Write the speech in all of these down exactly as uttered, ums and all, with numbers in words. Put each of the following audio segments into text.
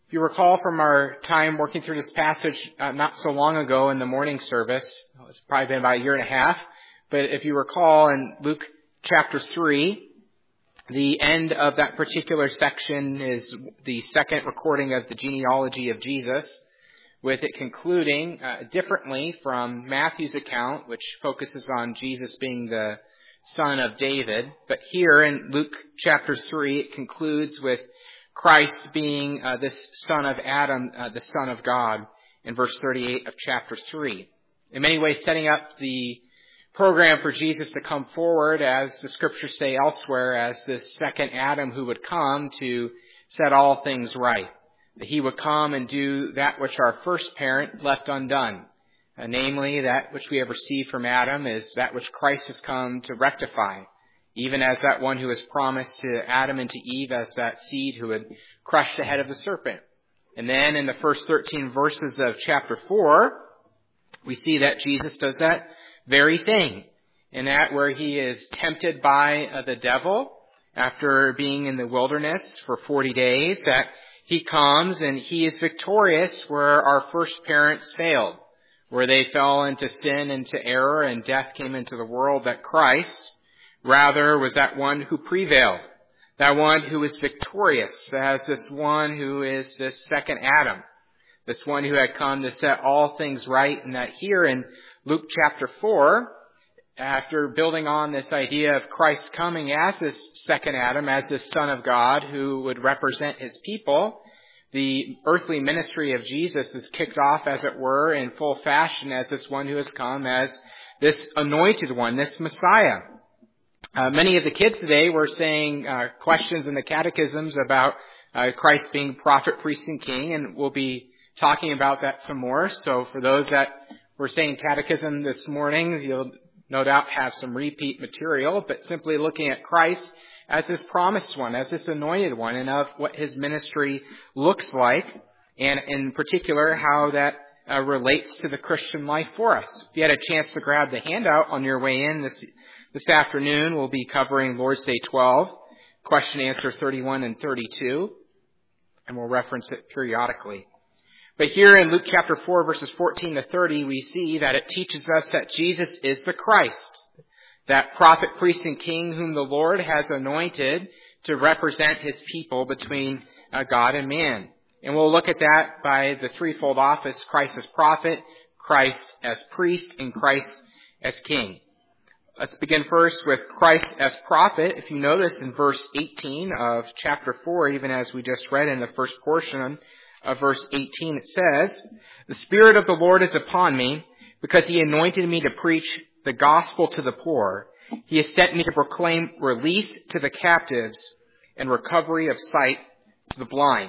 If you recall from our time working through this passage uh, not so long ago in the morning service, it's probably been about a year and a half, but if you recall in Luke chapter three, the end of that particular section is the second recording of the genealogy of Jesus, with it concluding uh, differently from Matthew's account, which focuses on Jesus being the son of David. But here in Luke chapter three, it concludes with Christ being uh, this son of Adam, uh, the son of God, in verse thirty-eight of chapter three. In many ways, setting up the program for Jesus to come forward, as the scriptures say elsewhere, as this second Adam who would come to set all things right. That he would come and do that which our first parent left undone. Uh, namely, that which we have received from Adam is that which Christ has come to rectify. Even as that one who was promised to Adam and to Eve as that seed who would crush the head of the serpent. And then in the first thirteen verses of chapter four, we see that Jesus does that very thing. In that where he is tempted by uh, the devil after being in the wilderness for forty days, that he comes and he is victorious where our first parents failed, where they fell into sin, into error, and death came into the world, that Christ rather was that one who prevailed, that one who is victorious, as this one who is this second Adam, this one who had come to set all things right. And that here in Luke chapter four, after building on this idea of Christ coming as this second Adam, as this Son of God who would represent his people, the earthly ministry of Jesus is kicked off, as it were, in full fashion as this one who has come as this anointed one, this Messiah. Uh, many of the kids today were saying uh, questions in the catechisms about uh, Christ being prophet, priest, and king, and we'll be talking about that some more. So for those that were saying catechism this morning, you'll no doubt have some repeat material, but simply looking at Christ as this promised one, as this anointed one, and of what his ministry looks like, and in particular how that uh, relates to the Christian life for us. If you had a chance to grab the handout on your way in this This afternoon, we'll be covering Lord's Day twelve, question answer thirty-one and thirty-two, and we'll reference it periodically. But here in Luke chapter four, verses fourteen to thirty, we see that it teaches us that Jesus is the Christ, that prophet, priest, and king whom the Lord has anointed to represent his people between uh, God and man. And we'll look at that by the threefold office: Christ as prophet, Christ as priest, and Christ as king. Let's begin first with Christ as prophet. If you notice in verse eighteen of chapter four, even as we just read in the first portion of verse eighteen, it says, "The Spirit of the Lord is upon me, because he anointed me to preach the gospel to the poor. He has sent me to proclaim release to the captives and recovery of sight to the blind."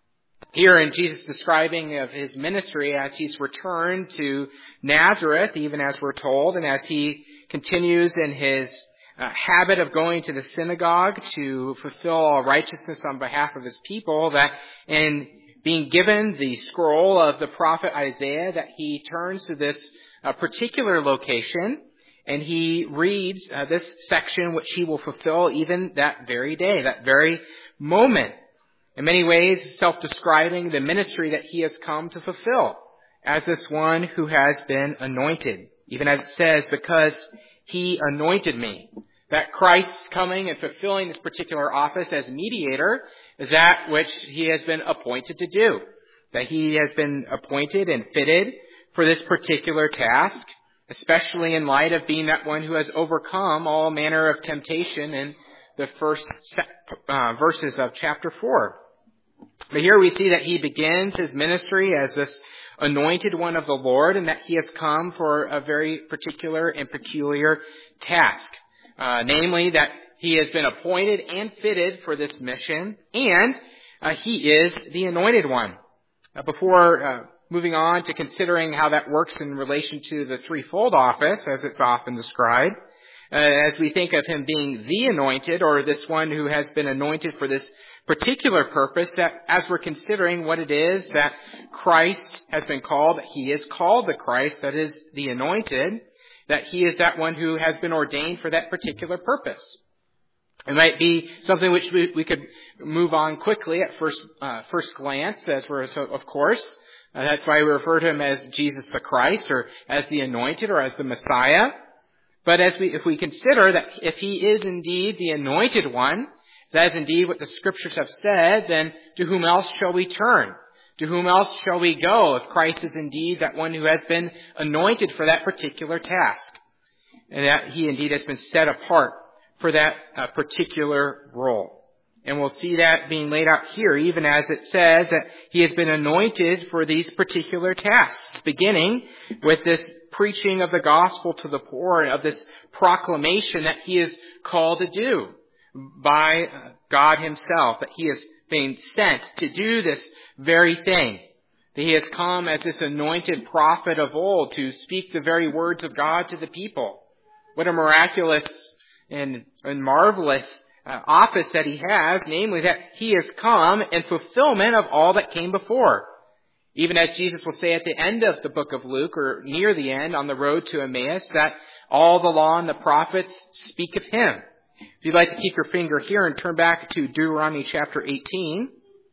Here in Jesus describing of his ministry as he's returned to Nazareth, even as we're told, and as he continues in his uh, habit of going to the synagogue to fulfill all righteousness on behalf of his people, that in being given the scroll of the prophet Isaiah, that he turns to this uh, particular location and he reads uh, this section which he will fulfill even that very day, that very moment. In many ways, self-describing the ministry that he has come to fulfill as this one who has been anointed. Even as it says, because he anointed me. That Christ's coming and fulfilling this particular office as mediator is that which he has been appointed to do. That he has been appointed and fitted for this particular task, especially in light of being that one who has overcome all manner of temptation in the first uh, verses of chapter four. But here we see that he begins his ministry as this anointed one of the Lord, and that he has come for a very particular and peculiar task. Uh, namely, that he has been appointed and fitted for this mission, and uh, he is the anointed one. Uh, before uh, moving on to considering how that works in relation to the threefold office, as it's often described, uh, as we think of him being the anointed, or this one who has been anointed for this particular purpose, that as we're considering what it is that Christ has been called, that he is called the Christ, that is the anointed, that he is that one who has been ordained for that particular purpose. It might be something which we, we could move on quickly at first uh, first glance, as we're so of course. Uh, that's why we refer to him as Jesus the Christ, or as the Anointed, or as the Messiah. But as we, if we consider that if he is indeed the Anointed One, that is indeed what the Scriptures have said, then to whom else shall we turn? To whom else shall we go if Christ is indeed that one who has been anointed for that particular task? And that he indeed has been set apart for that uh, particular role. And we'll see that being laid out here, even as it says that he has been anointed for these particular tasks, beginning with this preaching of the gospel to the poor and of this proclamation that he is called to do by God himself, that he is being sent to do this very thing. That he has come as this anointed prophet of old to speak the very words of God to the people. What a miraculous and, and marvelous uh, office that he has, namely that he has come in fulfillment of all that came before. Even as Jesus will say at the end of the book of Luke, or near the end on the road to Emmaus, that all the law and the prophets speak of him. If you'd like to keep your finger here and turn back to Deuteronomy chapter eighteen,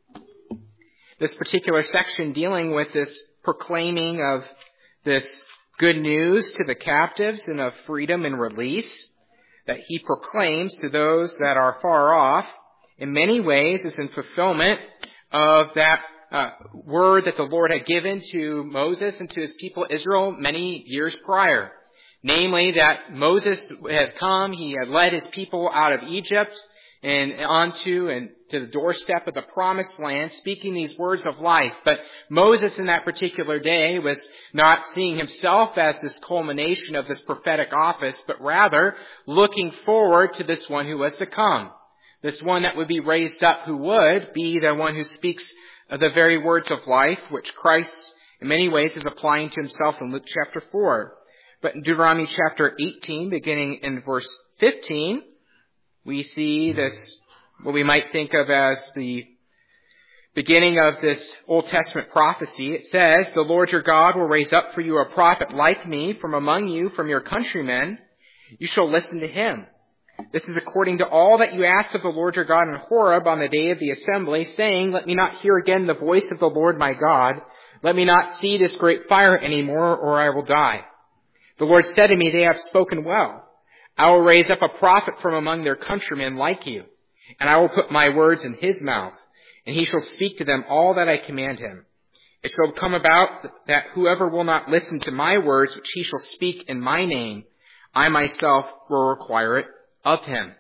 this particular section dealing with this proclaiming of this good news to the captives and of freedom and release that he proclaims to those that are far off, in many ways is in fulfillment of that uh, word that the Lord had given to Moses and to his people Israel many years prior. Namely, that Moses had come, he had led his people out of Egypt and onto and to the doorstep of the promised land, speaking these words of life. But Moses in that particular day was not seeing himself as this culmination of this prophetic office, but rather looking forward to this one who was to come. This one that would be raised up, who would be the one who speaks the very words of life, which Christ in many ways is applying to himself in Luke chapter four. But in Deuteronomy chapter eighteen, beginning in verse fifteen, we see this, what we might think of as the beginning of this Old Testament prophecy. It says, "The Lord your God will raise up for you a prophet like me from among you, from your countrymen. You shall listen to him. This is according to all that you asked of the Lord your God in Horeb on the day of the assembly, saying, Let me not hear again the voice of the Lord my God. Let me not see this great fire anymore, or I will die. The Lord said to me, They have spoken well. I will raise up a prophet from among their countrymen like you, and I will put my words in his mouth, and he shall speak to them all that I command him. It shall come about that whoever will not listen to my words, which he shall speak in my name, I myself will require it of him."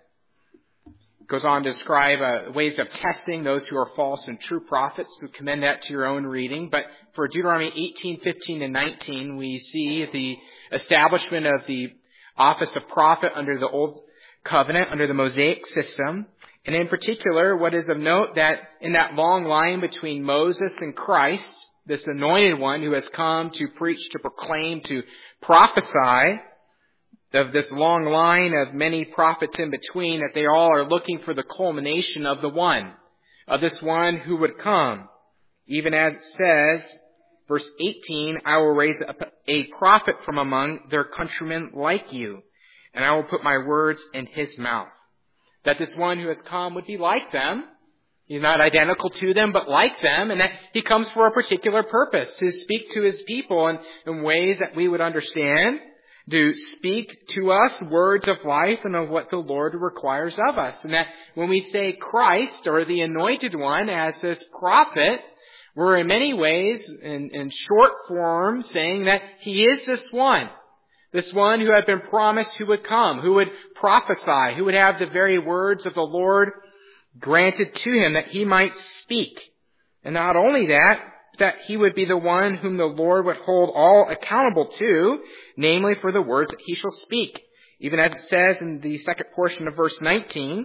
It goes on to describe uh, ways of testing those who are false and true prophets. So commend that to your own reading. But for Deuteronomy eighteen, fifteen, and nineteen, we see the establishment of the office of prophet under the Old Covenant, under the Mosaic system. And in particular, what is of note that in that long line between Moses and Christ, this anointed one who has come to preach, to proclaim, to prophesy, of this long line of many prophets in between, that they all are looking for the culmination of the one, of this one who would come. Even as it says, verse eighteen, "I will raise up a prophet from among their countrymen like you, and I will put my words in his mouth." That this one who has come would be like them. He's not identical to them, but like them, and that he comes for a particular purpose, to speak to his people in, in ways that we would understand, to speak to us words of life and of what the Lord requires of us. And that when we say Christ, or the Anointed One, as this prophet, we're in many ways, in, in short form, saying that he is this one. This one who had been promised who would come, who would prophesy, who would have the very words of the Lord granted to him that he might speak. And not only that, that he would be the one whom the Lord would hold all accountable to, namely for the words that he shall speak. Even as it says in the second portion of verse nineteen,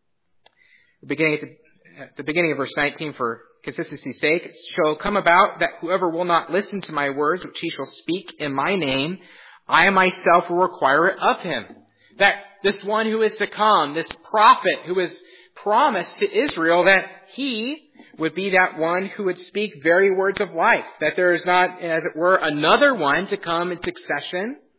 beginning at the, at the beginning of verse nineteen, for consistency's sake, "It shall come about that whoever will not listen to my words, which he shall speak in my name, I myself will require it of him." That this one who is to come, this prophet who is promised to Israel, that he would be that one who would speak very words of life. That there is not, as it were, another one to come in succession,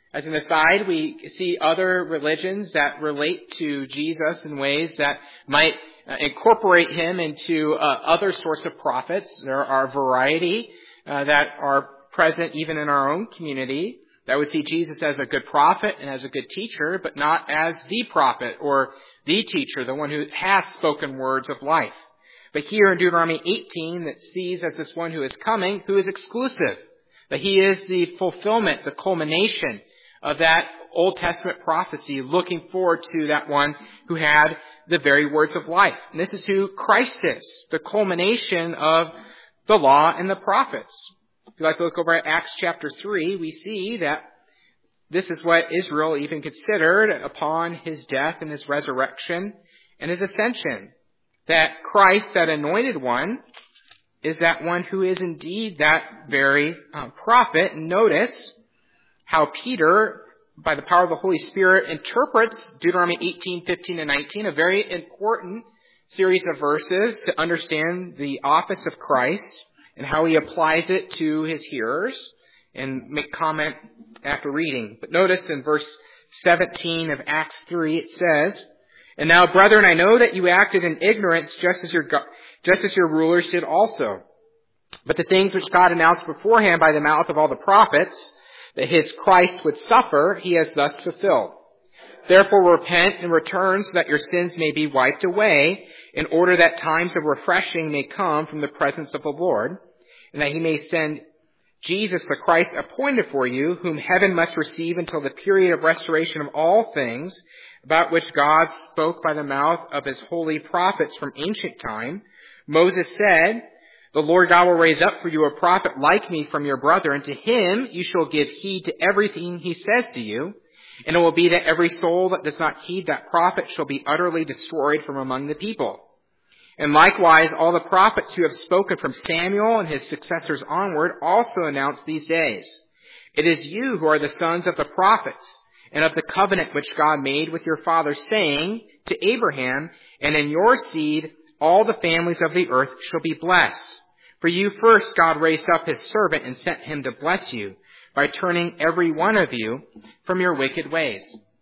As an aside, we see other religions that relate to Jesus in ways that might uh, incorporate him into uh, other sorts of prophets. There are a variety uh, that are present even in our own community that would see Jesus as a good prophet and as a good teacher, but not as the prophet or the teacher, the one who has spoken words of life. But here in Deuteronomy eighteen, that sees as this one who is coming, who is exclusive, that he is the fulfillment, the culmination of that Old Testament prophecy, looking forward to that one who had the very words of life. And this is who Christ is, the culmination of the law and the prophets. If you'd like to look over at Acts chapter three, we see that this is what Israel even considered upon his death and his resurrection and his ascension. That Christ, that anointed one, is that one who is indeed that very uh, prophet. Notice how Peter, by the power of the Holy Spirit, interprets Deuteronomy eighteen, fifteen, and nineteen, a very important series of verses to understand the office of Christ and how he applies it to his hearers, and make comment after reading. But notice in verse seventeen of Acts three, it says, "And now, brethren, I know that you acted in ignorance just as your just as your rulers did also. But the things which God announced beforehand by the mouth of all the prophets, that his Christ would suffer, he has thus fulfilled. Therefore repent and return so that your sins may be wiped away, in order that times of refreshing may come from the presence of the Lord, and that he may send Jesus the Christ appointed for you, whom heaven must receive until the period of restoration of all things, about which God spoke by the mouth of his holy prophets from ancient time. Moses said, the Lord God will raise up for you a prophet like me from your brother, and to him you shall give heed to everything he says to you. And it will be that every soul that does not heed that prophet shall be utterly destroyed from among the people. And likewise, all the prophets who have spoken from Samuel and his successors onward also announce these days. It is you who are the sons of the prophets, and of the covenant which God made with your fathers, saying to Abraham, and in your seed all the families of the earth shall be blessed. For you first God raised up his servant and sent him to bless you, by turning every one of you from your wicked ways."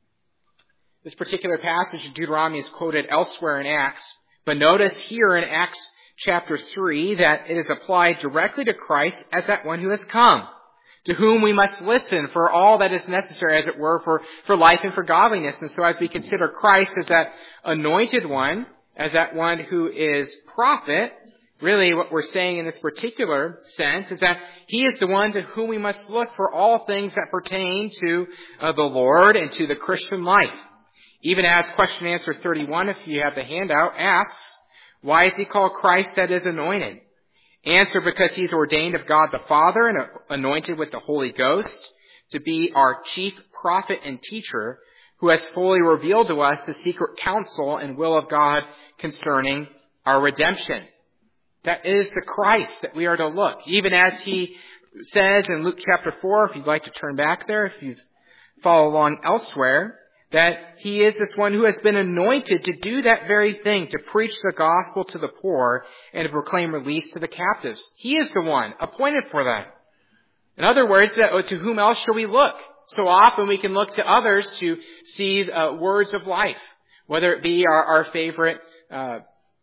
This particular passage of Deuteronomy is quoted elsewhere in Acts, but notice here in Acts chapter three that it is applied directly to Christ as that one who has come, to whom we must listen for all that is necessary, as it were, for, for life and for godliness. And so as we consider Christ as that anointed one, as that one who is prophet, really what we're saying in this particular sense is that he is the one to whom we must look for all things that pertain to uh, the Lord and to the Christian life. Even as question answer thirty-one, if you have the handout, asks, why is he called Christ that is anointed? Answer, because he's ordained of God the Father and anointed with the Holy Ghost to be our chief prophet and teacher, who has fully revealed to us the secret counsel and will of God concerning our redemption. That is the Christ that we are to look. Even as he says in Luke chapter four, if you'd like to turn back there, if you follow along elsewhere, that he is this one who has been anointed to do that very thing, to preach the gospel to the poor and to proclaim release to the captives. He is the one appointed for that. In other words, to whom else shall we look? So often we can look to others to see uh, words of life, whether it be our, our favorite uh,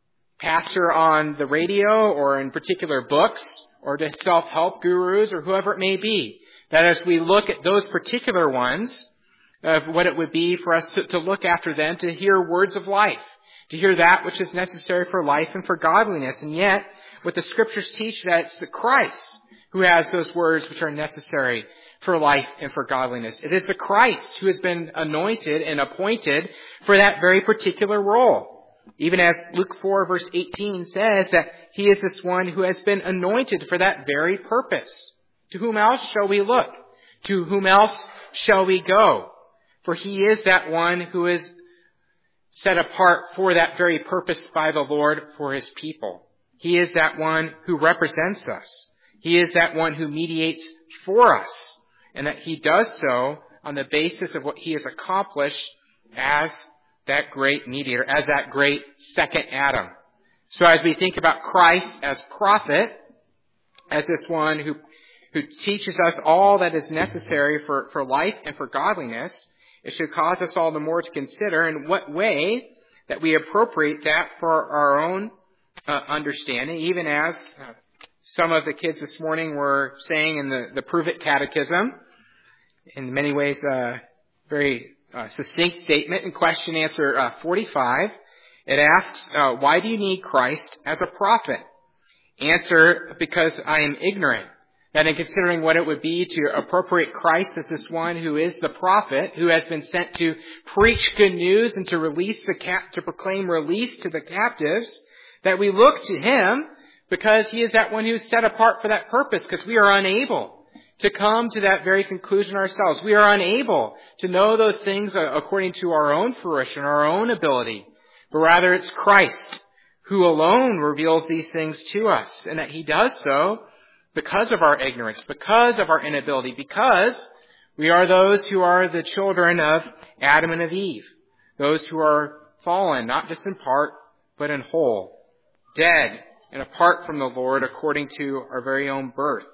pastor on the radio or in particular books or to self-help gurus or whoever it may be. That as we look at those particular ones, of what it would be for us to, to look after them, to hear words of life, to hear that which is necessary for life and for godliness. And yet, what the scriptures teach, that it's the Christ who has those words which are necessary for life and for godliness. It is the Christ who has been anointed and appointed for that very particular role. Even as Luke four verse eighteen says that he is this one who has been anointed for that very purpose. To whom else shall we look? To whom else shall we go? For he is that one who is set apart for that very purpose by the Lord for his people. He is that one who represents us. He is that one who mediates for us, and that he does so on the basis of what he has accomplished as that great mediator, as that great second Adam. So as we think about Christ as prophet, as this one who who teaches us all that is necessary for, for life and for godliness, it should cause us all the more to consider in what way that we appropriate that for our own uh, understanding, even as uh, some of the kids this morning were saying in the, the Prove It Catechism, in many ways a very uh, succinct statement in question answer uh, forty-five. It asks, uh, why do you need Christ as a prophet? Answer, because I am ignorant. That in considering what it would be to appropriate Christ as this one who is the prophet, who has been sent to preach good news and to release the cap- to proclaim release to the captives, that we look to him because he is that one who is set apart for that purpose, because we are unable to come to that very conclusion ourselves. We are unable to know those things according to our own fruition, our own ability, but rather it's Christ who alone reveals these things to us, and that he does so because of our ignorance, because of our inability, because we are those who are the children of Adam and of Eve, those who are fallen, not just in part, but in whole, dead and apart from the Lord according to our very own birth.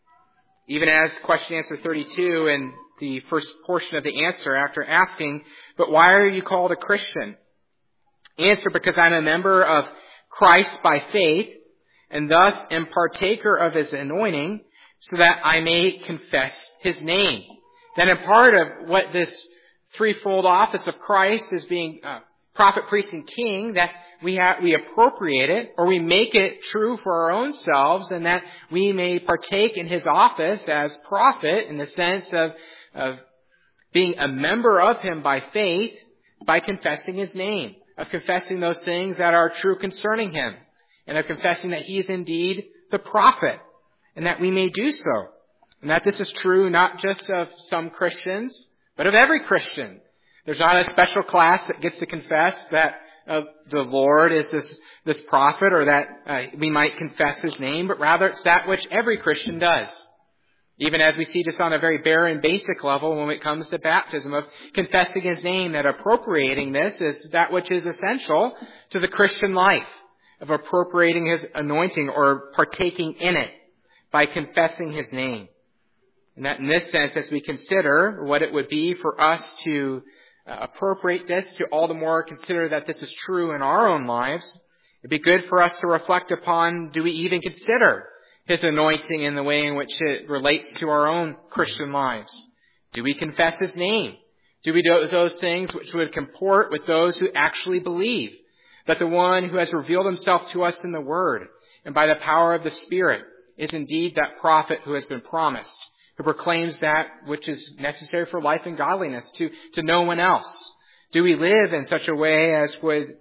Even as question answer thirty-two in the first portion of the answer, after asking, but why are you called a Christian? Answer, because I'm a member of Christ by faith, and thus am partaker of his anointing, so that I may confess his name. Then a part of what this threefold office of Christ is being uh, prophet, priest, and king, that we have, we appropriate it, or we make it true for our own selves, and that we may partake in his office as prophet in the sense of, of being a member of him by faith, by confessing his name, of confessing those things that are true concerning him, and of confessing that he is indeed the prophet, and that we may do so. And that this is true not just of some Christians, but of every Christian. There's not a special class that gets to confess that uh, the Lord is this, this prophet, or that uh, we might confess his name, but rather it's that which every Christian does. Even as we see just on a very bare and basic level when it comes to baptism, of confessing his name, that appropriating this is that which is essential to the Christian life, of appropriating his anointing or partaking in it by confessing his name. And that in this sense, as we consider what it would be for us to uh, appropriate this, to all the more consider that this is true in our own lives, it'd be good for us to reflect upon, do we even consider his anointing in the way in which it relates to our own Christian lives? Do we confess his name? Do we do those things which would comport with those who actually believe that the one who has revealed himself to us in the Word and by the power of the Spirit is indeed that prophet who has been promised, who proclaims that which is necessary for life and godliness to, to no one else? Do we live in such a way as would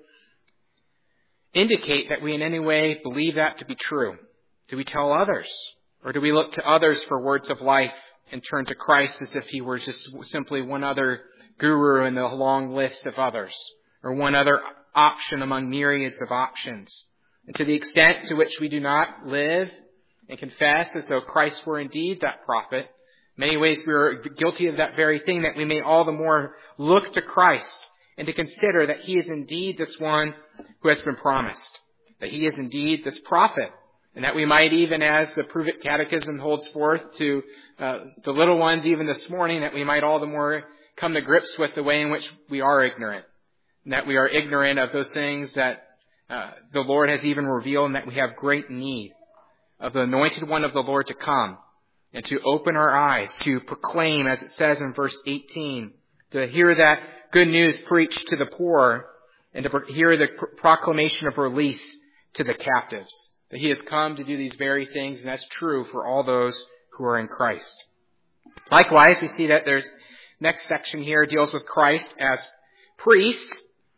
indicate that we in any way believe that to be true? Do we tell others? Or do we look to others for words of life and turn to Christ as if he were just simply one other guru in the long list of others, or one other option among myriads of options? And to the extent to which we do not live and confess as though Christ were indeed that prophet, in many ways we are guilty of that very thing, that we may all the more look to Christ and to consider that he is indeed this one who has been promised, that he is indeed this prophet. And that we might, even as the Prove It Catechism holds forth to uh, the little ones even this morning, that we might all the more come to grips with the way in which we are ignorant. And that we are ignorant of those things that uh, the Lord has even revealed, and that we have great need of the anointed one of the Lord to come and to open our eyes, to proclaim, as it says in verse eighteen, to hear that good news preached to the poor, and to hear the proclamation of release to the captives. That he has come to do these very things, and that's true for all those who are in Christ. Likewise, we see that there's next section here deals with Christ as priest.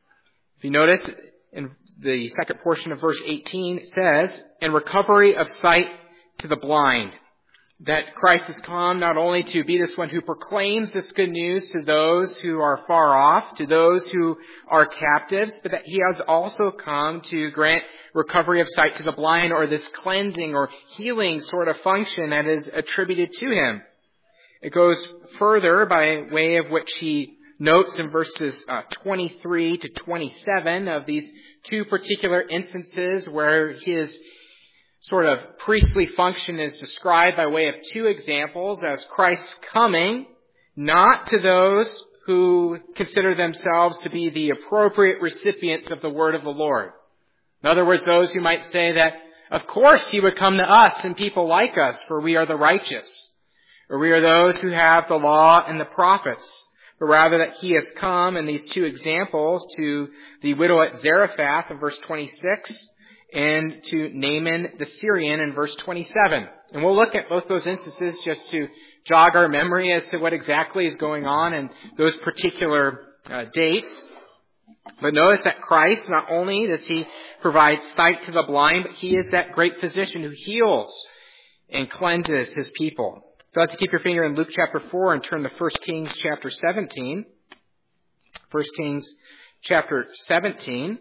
If you notice, in the second portion of verse eighteen, it says, in recovery of sight to the blind. That Christ has come not only to be this one who proclaims this good news to those who are far off, to those who are captives, but that he has also come to grant recovery of sight to the blind, or this cleansing or healing sort of function that is attributed to him. It goes further by way of which he notes in verses uh, twenty-three to twenty-seven of these two particular instances where his sort of priestly function is described by way of two examples as Christ's coming, not to those who consider themselves to be the appropriate recipients of the word of the Lord. In other words, those who might say that, of course, he would come to us and people like us, for we are the righteous. Or we are those who have the law and the prophets. But rather that he has come in these two examples to the widow at Zarephath in verse twenty-six and to Naaman the Syrian in verse twenty-seven. And we'll look at both those instances just to jog our memory as to what exactly is going on in those particular uh, dates. But notice that Christ, not only does he provide sight to the blind, but he is that great physician who heals and cleanses his people. If you'd like to keep your finger in Luke chapter four and turn to First Kings chapter seventeen. First Kings chapter seventeen.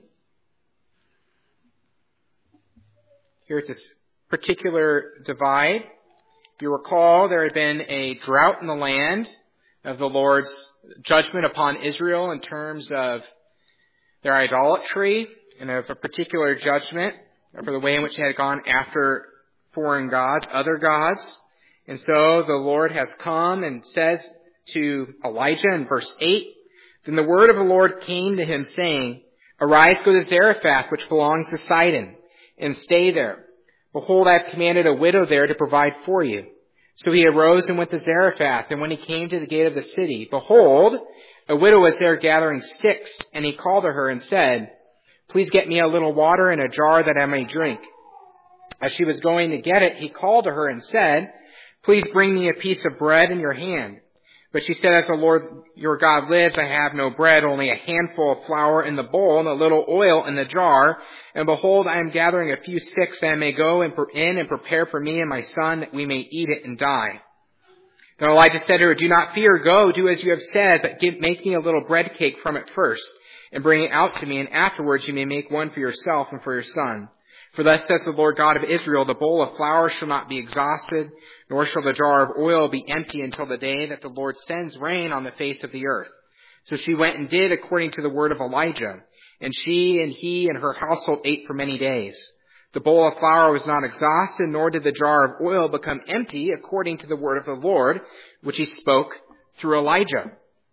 Here at this particular divide, if you recall, there had been a drought in the land of the Lord's judgment upon Israel in terms of their idolatry and of a particular judgment for the way in which they had gone after foreign gods, other gods. And so the Lord has come and says to Elijah in verse eight, "Then the word of the Lord came to him, saying, Arise, go to Zarephath, which belongs to Sidon, and stay there. Behold, I have commanded a widow there to provide for you." So he arose and went to Zarephath, and when he came to the gate of the city, behold, a widow was there gathering sticks, and he called to her and said, "Please get me a little water in a jar that I may drink." As she was going to get it, he called to her and said, "Please bring me a piece of bread in your hand." But she said, "As the Lord your God lives, I have no bread, only a handful of flour in the bowl and a little oil in the jar. And behold, I am gathering a few sticks that I may go in and prepare for me and my son, that we may eat it and die." Then Elijah said to her, "Do not fear, go, do as you have said, but give, make me a little bread cake from it first, and bring it out to me, and afterwards you may make one for yourself and for your son. For thus says the Lord God of Israel, the bowl of flour shall not be exhausted, nor shall the jar of oil be empty until the day that the Lord sends rain on the face of the earth." So she went and did according to the word of Elijah, and she and he and her household ate for many days. The bowl of flour was not exhausted, nor did the jar of oil become empty, according to the word of the Lord, which he spoke through Elijah.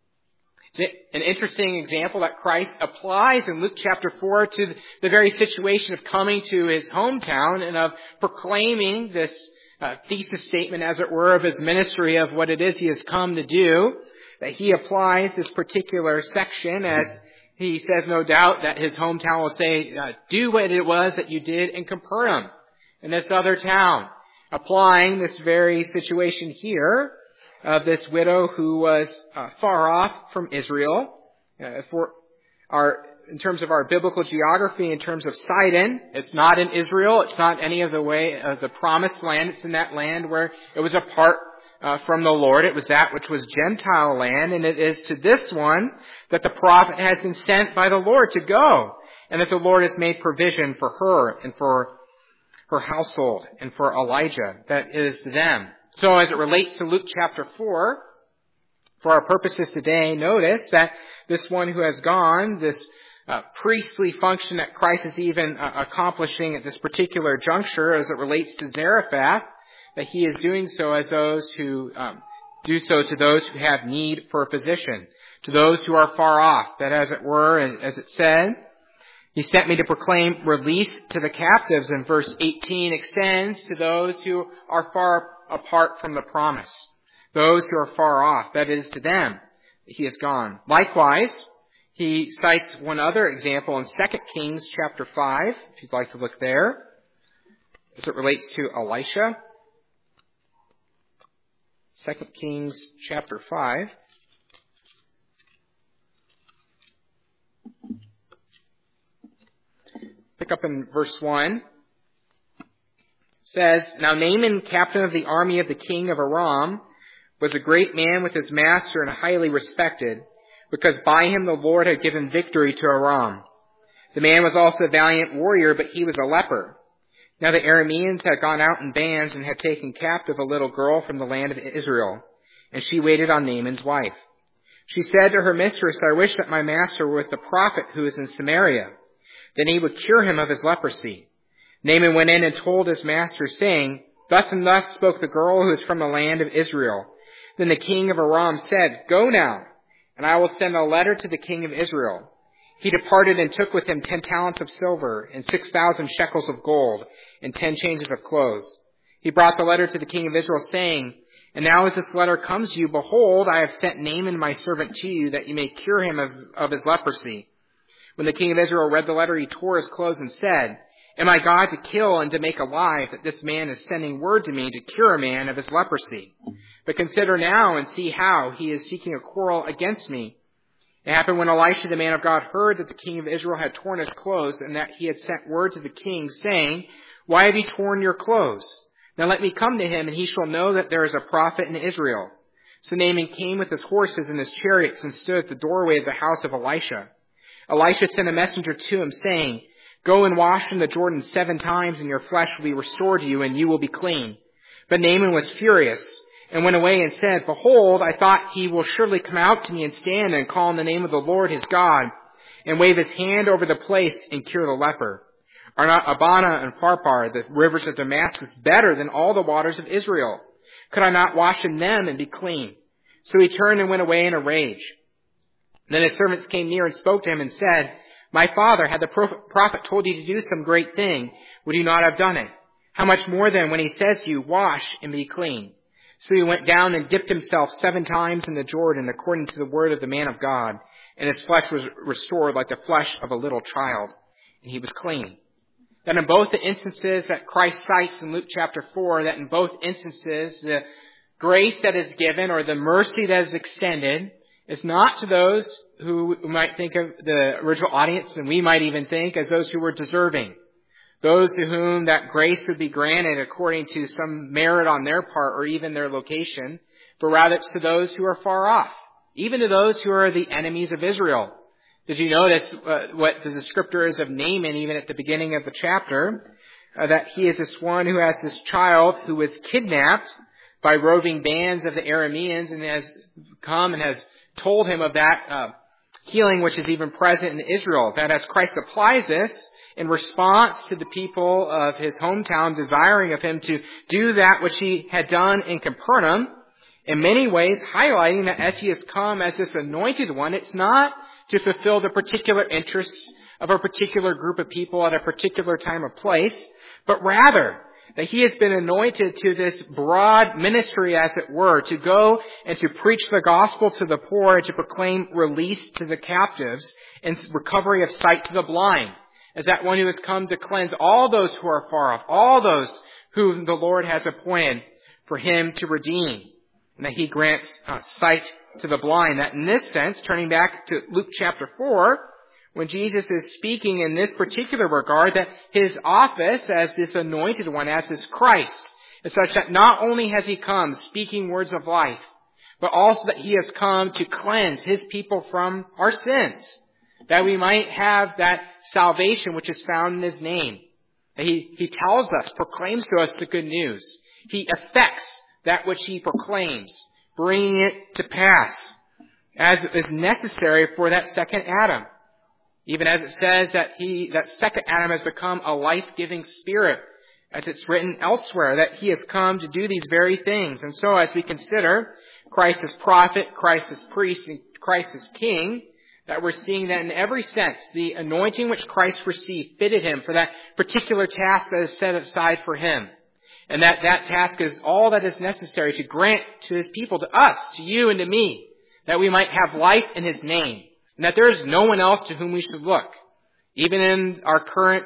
It's an interesting example that Christ applies in Luke chapter four to the very situation of coming to his hometown and of proclaiming this uh, thesis statement, as it were, of his ministry of what it is he has come to do. That he applies this particular section as he says, no doubt, that his hometown will say, uh, do what it was that you did in Capernaum, in this other town. Applying this very situation here of this widow who was uh, far off from Israel. Uh, for our, in terms of our biblical geography, in terms of Sidon, it's not in Israel. It's not any of the way of the promised land. It's in that land where it was apart uh, from the Lord. It was that which was Gentile land, and it is to this one that the prophet has been sent by the Lord to go, and that the Lord has made provision for her and for her household and for Elijah. That is to them. So as it relates to Luke chapter four, for our purposes today, notice that this one who has gone, this uh, priestly function that Christ is even uh, accomplishing at this particular juncture as it relates to Zarephath, that he is doing so as those who um, do so to those who have need for a physician, to those who are far off, that as it were, as it said, he sent me to proclaim release to the captives, and verse eighteen extends to those who are far apart from the promise. Those who are far off, that is to them, he is gone. Likewise, he cites one other example in Second Kings chapter five, if you'd like to look there, as it relates to Elisha. Second Kings chapter five. Pick up in verse one. Says, "Now Naaman, captain of the army of the king of Aram, was a great man with his master and highly respected, because by him the Lord had given victory to Aram. The man was also a valiant warrior, but he was a leper. Now the Arameans had gone out in bands and had taken captive a little girl from the land of Israel, and she waited on Naaman's wife. She said to her mistress, 'I wish that my master were with the prophet who is in Samaria. Then he would cure him of his leprosy.' Naaman went in and told his master, saying, Thus and thus spoke the girl who is from the land of Israel. Then the king of Aram said, Go now, and I will send a letter to the king of Israel. He departed and took with him ten talents of silver, and six thousand shekels of gold, and ten changes of clothes. He brought the letter to the king of Israel, saying, And now as this letter comes to you, behold, I have sent Naaman my servant to you, that you may cure him of, of his leprosy. When the king of Israel read the letter, he tore his clothes and said, Am I God to kill and to make alive, that this man is sending word to me to cure a man of his leprosy? But consider now and see how he is seeking a quarrel against me. It happened when Elisha, the man of God, heard that the king of Israel had torn his clothes, and that he had sent word to the king, saying, Why have you torn your clothes? Now let me come to him, and he shall know that there is a prophet in Israel. So Naaman came with his horses and his chariots, and stood at the doorway of the house of Elisha. Elisha sent a messenger to him, saying, Go and wash in the Jordan seven times, and your flesh will be restored to you, and you will be clean. But Naaman was furious, and went away and said, Behold, I thought he will surely come out to me and stand and call on the name of the Lord his God, and wave his hand over the place and cure the leper. Are not Abana and Pharpar, the rivers of Damascus, better than all the waters of Israel? Could I not wash in them and be clean? So he turned and went away in a rage. Then his servants came near and spoke to him and said, My father, had the prophet told you to do some great thing, would you not have done it? How much more then when he says to you, Wash and be clean? So he went down and dipped himself seven times in the Jordan, according to the word of the man of God, and his flesh was restored like the flesh of a little child, and he was clean. That in both the instances that Christ cites in Luke chapter four, that in both instances the grace that is given or the mercy that is extended is not to those who might think of the original audience, and we might even think as those who were deserving. Those to whom that grace would be granted according to some merit on their part or even their location, but rather it's to those who are far off, even to those who are the enemies of Israel. Did you know that's uh, what the descriptor is of Naaman even at the beginning of the chapter? Uh, that he is this one who has this child who was kidnapped by roving bands of the Arameans and has come and has told him of that uh, healing which is even present in Israel. That as Christ applies this in response to the people of his hometown desiring of him to do that which he had done in Capernaum, in many ways highlighting that as he has come as this anointed one, it's not to fulfill the particular interests of a particular group of people at a particular time or place, but rather that he has been anointed to this broad ministry, as it were, to go and to preach the gospel to the poor and to proclaim release to the captives and recovery of sight to the blind, as that one who has come to cleanse all those who are far off, all those whom the Lord has appointed for him to redeem, and that he grants uh, sight to the blind. That in this sense, turning back to Luke chapter four, when Jesus is speaking in this particular regard, that his office as this anointed one, as this Christ, is such that not only has he come speaking words of life, but also that he has come to cleanse his people from our sins, that we might have that salvation which is found in his name. He, he tells us, proclaims to us the good news. He effects that which he proclaims, bringing it to pass as is necessary for that second Adam. Even as it says that he, that second Adam has become a life-giving spirit, as it's written elsewhere, that he has come to do these very things. And so as we consider Christ as prophet, Christ as priest, and Christ as king, that we're seeing that in every sense, the anointing which Christ received fitted him for that particular task that is set aside for him. And that that task is all that is necessary to grant to his people, to us, to you and to me, that we might have life in his name. And that there is no one else to whom we should look. Even in our current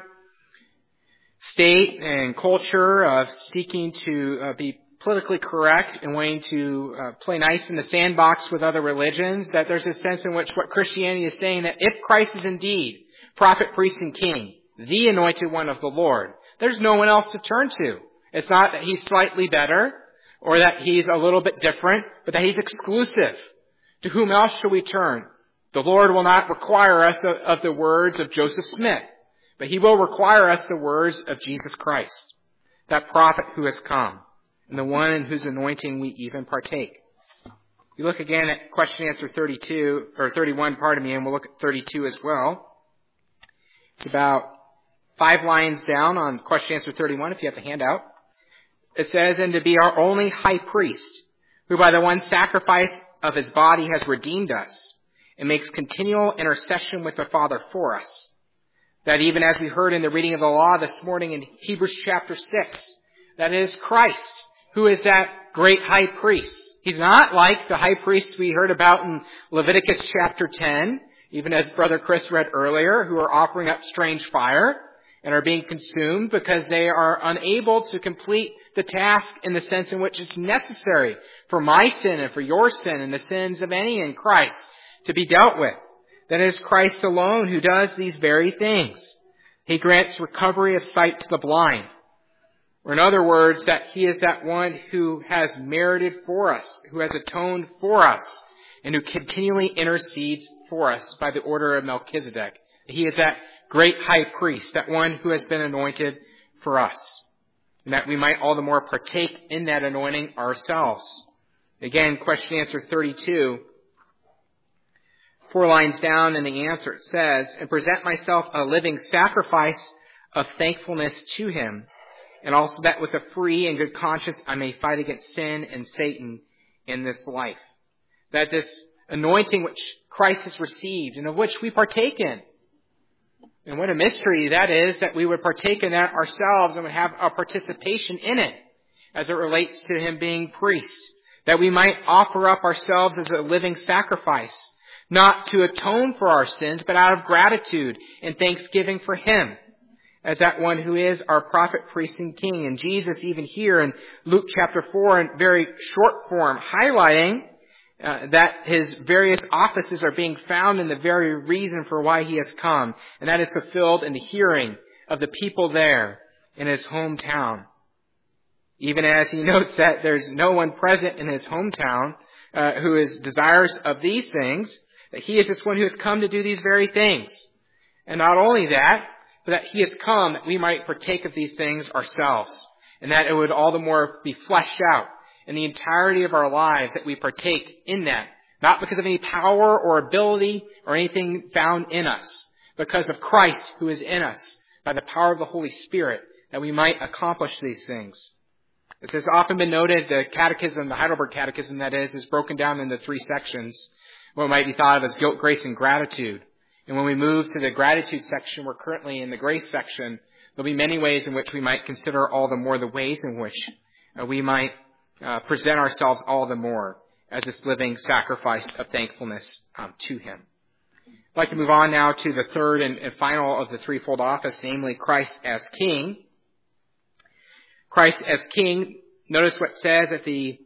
state and culture of seeking to uh, be politically correct and wanting to uh, play nice in the sandbox with other religions, that there's a sense in which what Christianity is saying, that if Christ is indeed prophet, priest, and king, the anointed one of the Lord, there's no one else to turn to. It's not that he's slightly better or that he's a little bit different, but that he's exclusive. To whom else shall we turn? The Lord will not require us of, of the words of Joseph Smith, but he will require us the words of Jesus Christ, that prophet who has come, and the one in whose anointing we even partake. You look again at question and answer thirty-two, or thirty-one, pardon me, and we'll look at thirty-two as well. It's about five lines down on question answer thirty-one, if you have the handout, it says, and to be our only high priest, who by the one sacrifice of his body has redeemed us, and makes continual intercession with the Father for us. That even as we heard in the reading of the law this morning in Hebrews chapter six, that it is Christ who is that great high priest. He's not like the high priests we heard about in Leviticus chapter ten, even as Brother Chris read earlier, who are offering up strange fire and are being consumed because they are unable to complete the task in the sense in which it's necessary for my sin and for your sin and the sins of any in Christ to be dealt with. That it is Christ alone who does these very things. He grants recovery of sight to the blind. Or in other words, that he is that one who has merited for us, who has atoned for us, and who continually intercedes for us by the order of Melchizedek. He is that great high priest, that one who has been anointed for us, and that we might all the more partake in that anointing ourselves. Again, question answer thirty-two, four lines down in the answer, it says, and present myself a living sacrifice of thankfulness to him, and also that with a free and good conscience I may fight against sin and Satan in this life. That this anointing which Christ has received and of which we partake in. And what a mystery that is, that we would partake in that ourselves and would have a participation in it as it relates to him being priest. That we might offer up ourselves as a living sacrifice, not to atone for our sins, but out of gratitude and thanksgiving for him, as that one who is our prophet, priest, and king. And Jesus, even here in Luke chapter four, in very short form, highlighting uh, that his various offices are being found in the very reason for why he has come, and that is fulfilled in the hearing of the people there in his hometown. Even as he notes that there's no one present in his hometown uh, who is desirous of these things, that he is this one who has come to do these very things. And not only that, but that he has come that we might partake of these things ourselves, and that it would all the more be fleshed out in the entirety of our lives, that we partake in that, not because of any power or ability or anything found in us, because of Christ who is in us by the power of the Holy Spirit, that we might accomplish these things. This has often been noted, the catechism, the Heidelberg Catechism that is, is broken down into three sections, what might be thought of as guilt, grace, and gratitude. And when we move to the gratitude section, we're currently in the grace section, there'll be many ways in which we might consider all the more the ways in which uh, we might uh, present ourselves all the more as this living sacrifice of thankfulness um, to him. I'd like to move on now to the third and, and final of the threefold office, namely Christ as King. Christ as King, notice what it says at the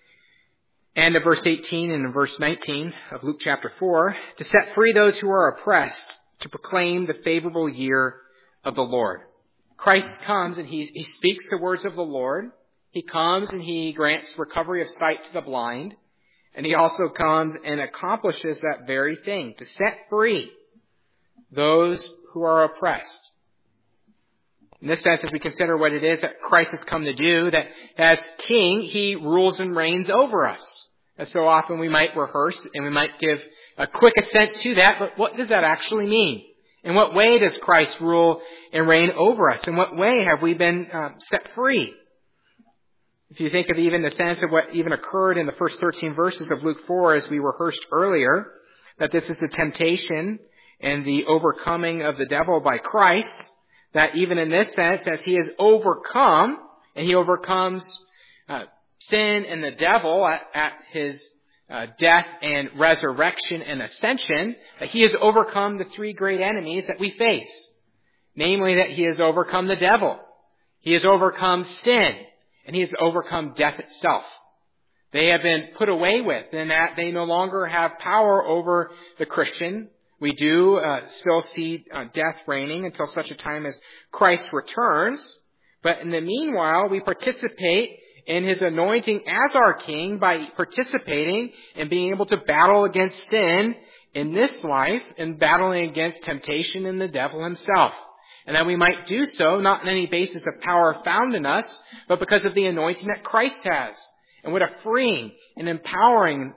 end of verse eighteen and in verse nineteen of Luke chapter four, to set free those who are oppressed, to proclaim the favorable year of the Lord. Christ comes and he, he speaks the words of the Lord. He comes and he grants recovery of sight to the blind. And he also comes and accomplishes that very thing, to set free those who are oppressed. In this sense, as we consider what it is that Christ has come to do, that as King, he rules and reigns over us. And so often we might rehearse and we might give a quick assent to that, but what does that actually mean? In what way does Christ rule and reign over us? In what way have we been uh, set free? If you think of even the sense of what even occurred in the first thirteen verses of Luke four as we rehearsed earlier, that this is the temptation and the overcoming of the devil by Christ, that even in this sense, as he has overcome, and he overcomes uh, sin and the devil at, at his uh, death and resurrection and ascension, that he has overcome the three great enemies that we face. Namely, that he has overcome the devil, he has overcome sin, and he has overcome death itself. They have been put away with, in that they no longer have power over the Christian. We do uh, still see uh, death reigning until such a time as Christ returns. But in the meanwhile, we participate in his anointing as our King by participating and being able to battle against sin in this life and battling against temptation and the devil himself. And that we might do so not on any basis of power found in us, but because of the anointing that Christ has. And what a freeing and empowering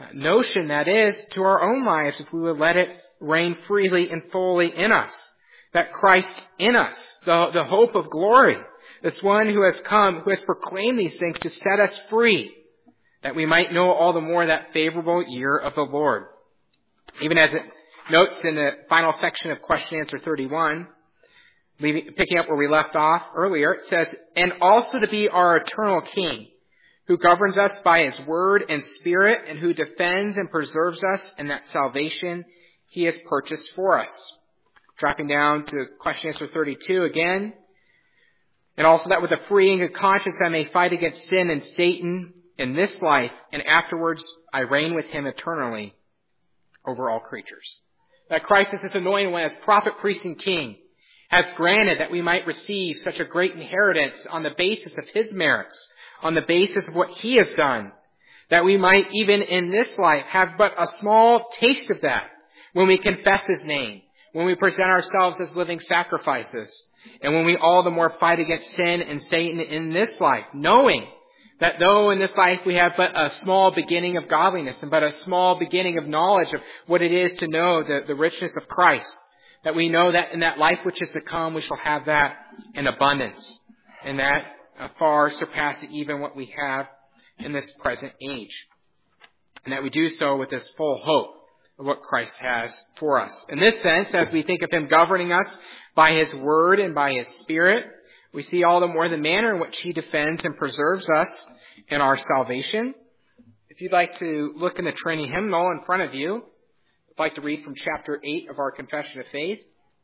notion that is to our own lives if we would let it reign freely and fully in us. that Christ in us, the, the hope of glory, this one who has come, who has proclaimed these things to set us free, that we might know all the more that favorable year of the Lord. Even as it notes in the final section of question answer thirty-one, leaving, picking up where we left off earlier, it says, and also to be our eternal King, who governs us by his word and spirit, and who defends and preserves us in that salvation he has purchased for us. Dropping down to question answer thirty-two again. And also that with a free and good conscience I may fight against sin and Satan in this life, and afterwards I reign with him eternally over all creatures. That Christ is this anointed one as prophet, priest, and king, has granted that we might receive such a great inheritance on the basis of his merits, on the basis of what he has done, that we might even in this life have but a small taste of that when we confess his name, when we present ourselves as living sacrifices, and when we all the more fight against sin and Satan in this life, knowing that though in this life we have but a small beginning of godliness and but a small beginning of knowledge of what it is to know the, the richness of Christ, that we know that in that life which is to come we shall have that in abundance, and that uh, far surpassing even what we have in this present age. And that we do so with this full hope of what Christ has for us. In this sense, as we think of him governing us by his word and by his spirit, we see all the more the manner in which he defends and preserves us in our salvation. If you'd like to look in the Trinity hymnal in front of you, I'd like to read from chapter eight of our Confession of Faith.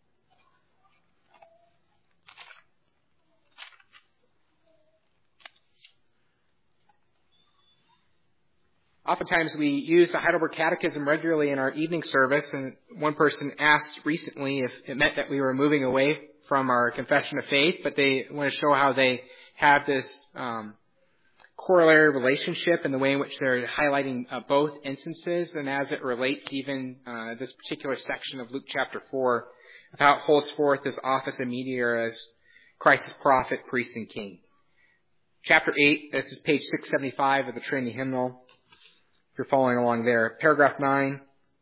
Oftentimes we use the Heidelberg Catechism regularly in our evening service, and one person asked recently if it meant that we were moving away from our Confession of Faith, but they want to show how they have this um, corollary relationship in the way in which they're highlighting uh, both instances, and as it relates even uh, this particular section of Luke chapter four, of how it holds forth his office of mediator as Christ's prophet, priest, and king. Chapter eight, this is page six seventy-five of the Trinity hymnal. If you're following along there. Paragraph nine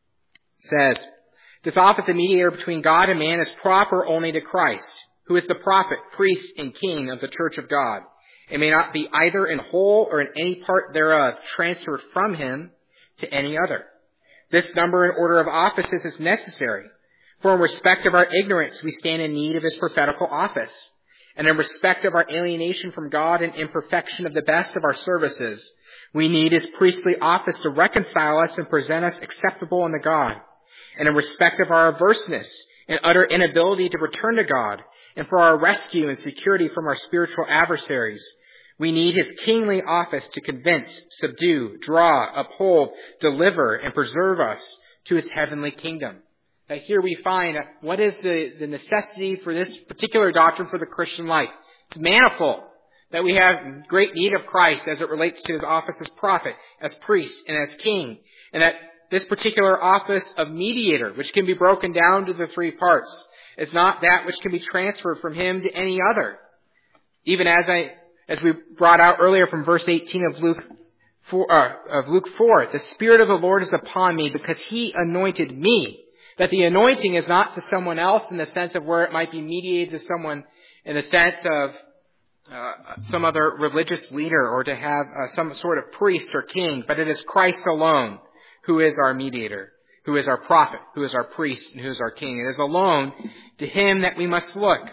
says, this office of mediator between God and man is proper only to Christ, who is the prophet, priest, and king of the church of God. It may not be either in whole or in any part thereof transferred from him to any other. This number and order of offices is necessary, for in respect of our ignorance we stand in need of his prophetical office, and in respect of our alienation from God and imperfection of the best of our services, we need his priestly office to reconcile us and present us acceptable unto God. And in respect of our averseness and utter inability to return to God, and for our rescue and security from our spiritual adversaries, we need his kingly office to convince, subdue, draw, uphold, deliver, and preserve us to his heavenly kingdom. Now here we find what is the, the necessity for this particular doctrine for the Christian life. It's manifold. That we have great need of Christ as it relates to his office as prophet, as priest, and as king. And that this particular office of mediator, which can be broken down to the three parts, is not that which can be transferred from him to any other. Even as I, as we brought out earlier from verse eighteen of Luke four, uh, of Luke four, the Spirit of the Lord is upon me because he anointed me. That the anointing is not to someone else in the sense of where it might be mediated to someone in the sense of Uh, some other religious leader or to have uh, some sort of priest or king, but it is Christ alone who is our mediator, who is our prophet, who is our priest, and who is our king. It is alone to him that we must look.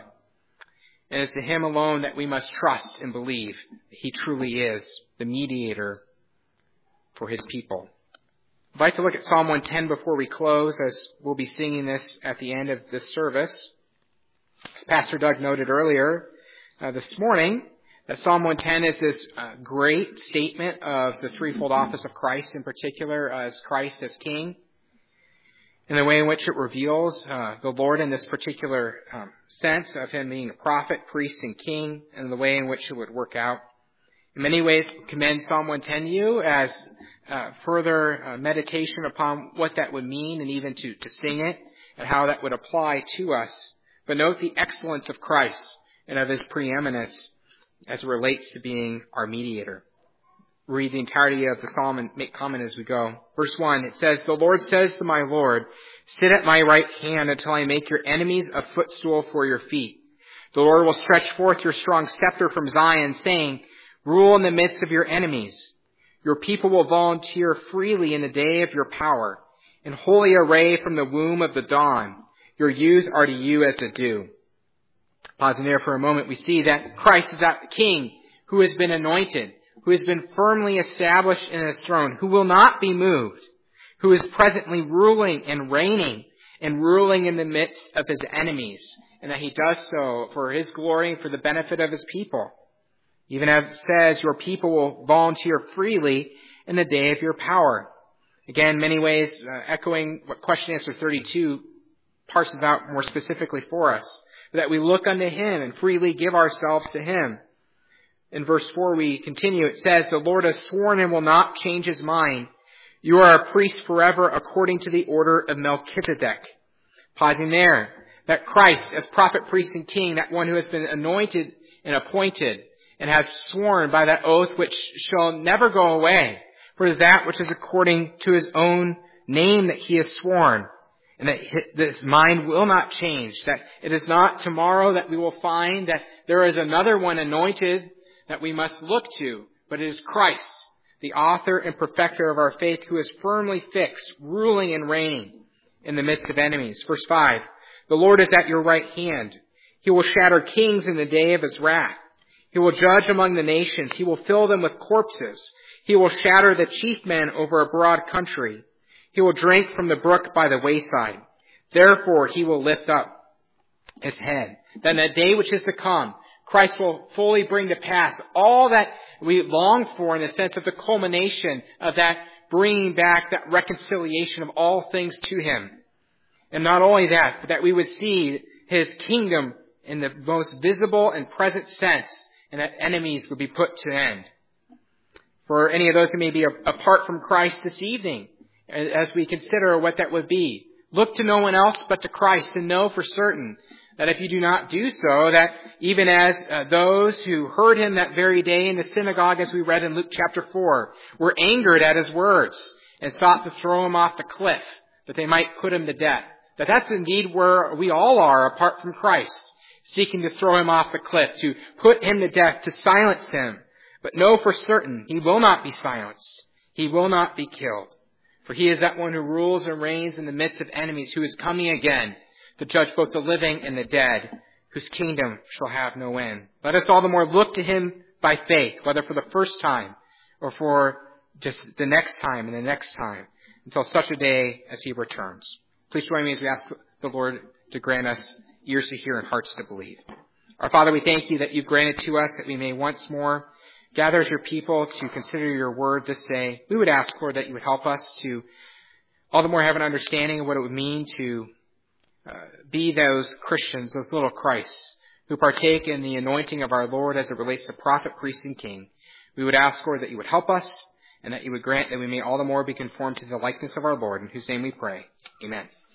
And it is to him alone that we must trust and believe that he truly is the mediator for his people. I'd like to look at Psalm one ten before we close, as we'll be singing this at the end of this service. As Pastor Doug noted earlier, Uh, this morning, that Psalm one ten is this uh, great statement of the threefold office of Christ, in particular as Christ as King, and the way in which it reveals uh, the Lord in this particular um, sense of him being a prophet, priest, and king, and the way in which it would work out. In many ways, I commend Psalm one ten to you as uh, further uh, meditation upon what that would mean, and even to, to sing it, and how that would apply to us. But note the excellence of Christ and of his preeminence as it relates to being our mediator. read the entirety of the psalm and make comment as we go. Verse one, it says, "The Lord says to my Lord, sit at my right hand until I make your enemies a footstool for your feet. The Lord will stretch forth your strong scepter from Zion, saying, rule in the midst of your enemies. Your people will volunteer freely in the day of your power. In holy array from the womb of the dawn, your youth are to you as the dew." Pausing there for a moment, we see that Christ is that King who has been anointed, who has been firmly established in his throne, who will not be moved, who is presently ruling and reigning and ruling in the midst of his enemies, and that he does so for his glory and for the benefit of his people. Even as it says, your people will volunteer freely in the day of your power. Again, many ways, uh, echoing what question answer thirty-two parses out more specifically for us, that we look unto him and freely give ourselves to him. In verse four, we continue. It says, "The Lord has sworn and will not change his mind. You are a priest forever according to the order of Melchizedek." Pausing there, that Christ, as prophet, priest, and king, that one who has been anointed and appointed and has sworn by that oath which shall never go away, for it is that which is according to his own name that he has sworn, and that his mind will not change, that it is not tomorrow that we will find that there is another one anointed that we must look to, but it is Christ, the author and perfecter of our faith, who is firmly fixed, ruling and reigning in the midst of enemies. Verse five, "The Lord is at your right hand. He will shatter kings in the day of his wrath. He will judge among the nations. He will fill them with corpses. He will shatter the chief men over a broad country. He will drink from the brook by the wayside. Therefore he will lift up his head. Then the day which is to come, Christ will fully bring to pass all that we long for in the sense of the culmination of that bringing back, that reconciliation of all things to him. And not only that, but that we would see his kingdom in the most visible and present sense, and that enemies would be put to end. For any of those who may be apart from Christ this evening, as we consider what that would be, look to no one else but to Christ, and know for certain that if you do not do so, that even as uh, those who heard him that very day in the synagogue, as we read in Luke chapter four, were angered at his words and sought to throw him off the cliff, that they might put him to death. That that's indeed where we all are apart from Christ, seeking to throw him off the cliff, to put him to death, to silence him. But know for certain, he will not be silenced. He will not be killed. For he is that one who rules and reigns in the midst of enemies, who is coming again to judge both the living and the dead, whose kingdom shall have no end. Let us all the more look to him by faith, whether for the first time or for just the next time and the next time, until such a day as he returns. Please join me as we ask the Lord to grant us ears to hear and hearts to believe. Our Father, we thank you that you've granted to us that we may once more gather as your people to consider your word this day. We would ask, Lord, that you would help us to all the more have an understanding of what it would mean to uh, be those Christians, those little Christs, who partake in the anointing of our Lord as it relates to prophet, priest, and king. We would ask, Lord, that you would help us, and that you would grant that we may all the more be conformed to the likeness of our Lord, in whose name we pray. Amen.